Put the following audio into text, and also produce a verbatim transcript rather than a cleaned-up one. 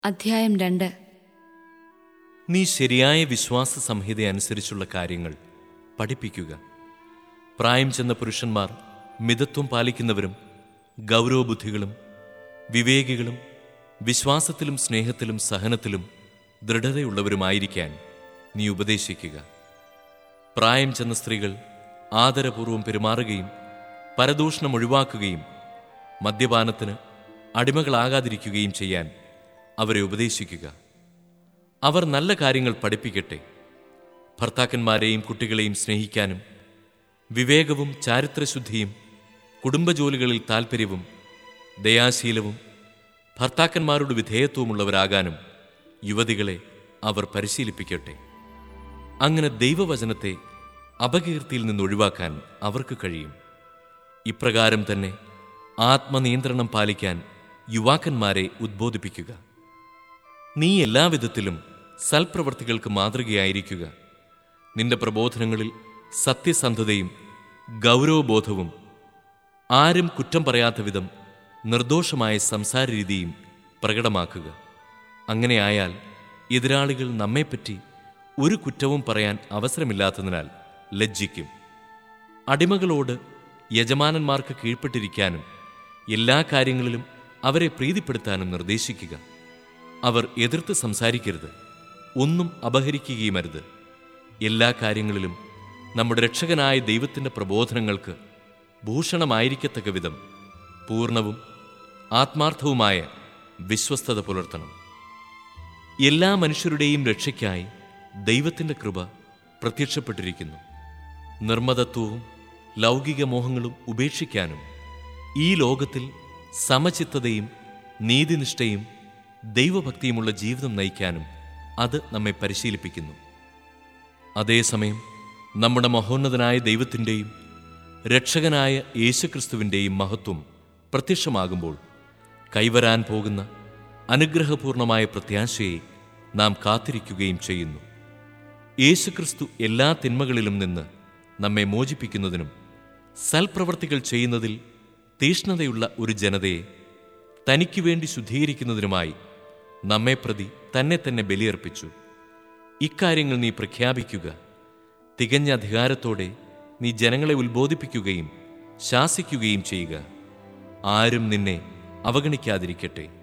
അധ്യായം രണ്ട്. നീ ശരിയായ വിശ്വാസ സംഹിത അനുസരിച്ചുള്ള കാര്യങ്ങൾ പഠിപ്പിക്കുക. പ്രായം ചെന്ന പുരുഷന്മാർ മിതത്വം പാലിക്കുന്നവരും ഗൗരവബുദ്ധികളും വിവേകികളും വിശ്വാസത്തിലും സ്നേഹത്തിലും സഹനത്തിലും ദൃഢതയുള്ളവരുമായിരിക്കാൻ നീ ഉപദേശിക്കുക. പ്രായം ചെന്ന സ്ത്രീകൾ ആദരപൂർവം പെരുമാറുകയും പരദൂഷണം ഒഴിവാക്കുകയും മദ്യപാനത്തിന് അടിമകളാകാതിരിക്കുകയും ചെയ്യാൻ അവരെ ഉപദേശിക്കുക. അവർ നല്ല കാര്യങ്ങൾ പഠിപ്പിക്കട്ടെ. ഭർത്താക്കന്മാരെയും കുട്ടികളെയും സ്നേഹിക്കാനും വിവേകവും ചാരിത്രശുദ്ധിയും കുടുംബജോലികളിൽ താൽപ്പര്യവും ദയാശീലവും ഭർത്താക്കന്മാരോട് വിധേയത്വമുള്ളവരാകാനും യുവതികളെ അവർ പരിശീലിപ്പിക്കട്ടെ. അങ്ങനെ ദൈവവചനത്തെ അപകീർത്തിയിൽ നിന്നൊഴിവാക്കാൻ അവർക്ക് കഴിയും. ഇപ്രകാരം തന്നെ ആത്മനിയന്ത്രണം പാലിക്കാൻ യുവാക്കന്മാരെ ഉദ്ബോധിപ്പിക്കുക. നീ എല്ലാവിധത്തിലും സൽപ്രവർത്തികൾക്ക് മാതൃകയായിരിക്കുക. നിന്റെ പ്രബോധനങ്ങളിൽ സത്യസന്ധതയും ഗൗരവബോധവും ആരും കുറ്റം പറയാത്ത വിധം നിർദോഷമായ സംസാര രീതിയും പ്രകടമാക്കുക. അങ്ങനെയായാൽ എതിരാളികൾ നമ്മെപ്പറ്റി ഒരു കുറ്റവും പറയാൻ അവസരമില്ലാത്തതിനാൽ ലജ്ജിക്കും. അടിമകളോട് യജമാനന്മാർക്ക് കീഴ്പ്പെട്ടിരിക്കാനും എല്ലാ കാര്യങ്ങളിലും അവരെ പ്രീതിപ്പെടുത്താനും നിർദ്ദേശിക്കുക. അവർ എതിർത്ത് സംസാരിക്കരുത്, ഒന്നും അപഹരിക്കുകയുമരുത്. എല്ലാ കാര്യങ്ങളിലും നമ്മുടെ രക്ഷകനായ ദൈവത്തിൻ്റെ പ്രബോധനങ്ങൾക്ക് ഭൂഷണമായിരിക്കത്തക്ക വിധം പൂർണ്ണവും ആത്മാർത്ഥവുമായ വിശ്വസ്തത പുലർത്തണം. എല്ലാ മനുഷ്യരുടെയും രക്ഷയ്ക്കായി ദൈവത്തിൻ്റെ കൃപ പ്രത്യക്ഷപ്പെട്ടിരിക്കുന്നു. നിർമ്മതത്വവും ലൗകിക മോഹങ്ങളും ഉപേക്ഷിക്കാനും ഈ ലോകത്തിൽ സമചിത്തതയും നീതിനിഷ്ഠയും ദൈവഭക്തിയുമുള്ള ജീവിതം നയിക്കാനും അത് നമ്മെ പരിശീലിപ്പിക്കുന്നു. അതേസമയം നമ്മുടെ മഹോന്നതനായ ദൈവത്തിൻ്റെയും രക്ഷകനായ യേശുക്രിസ്തുവിൻ്റെയും മഹത്വം പ്രത്യക്ഷമാകുമ്പോൾ കൈവരാൻ പോകുന്ന അനുഗ്രഹപൂർണമായ പ്രത്യാശയെ നാം കാത്തിരിക്കുകയും ചെയ്യുന്നു. യേശുക്രിസ്തു എല്ലാ തിന്മകളിലും നിന്ന് നമ്മെ മോചിപ്പിക്കുന്നതിനും സൽപ്രവർത്തികൾ ചെയ്യുന്നതിൽ തീഷ്ണതയുള്ള ഒരു ജനതയെ തനിക്ക് വേണ്ടി ശുദ്ധീകരിക്കുന്നതിനുമായി നമ്മെ പ്രതി തന്നെ തന്നെ ബലിയർപ്പിച്ചു. ഇക്കാര്യങ്ങൾ നീ പ്രഖ്യാപിക്കുക. തികഞ്ഞ അധികാരത്തോടെ നീ ജനങ്ങളെ ഉത്ബോധിപ്പിക്കുകയും ശാസിക്കുകയും ചെയ്യുക. ആരും നിന്നെ അവഗണിക്കാതിരിക്കട്ടെ.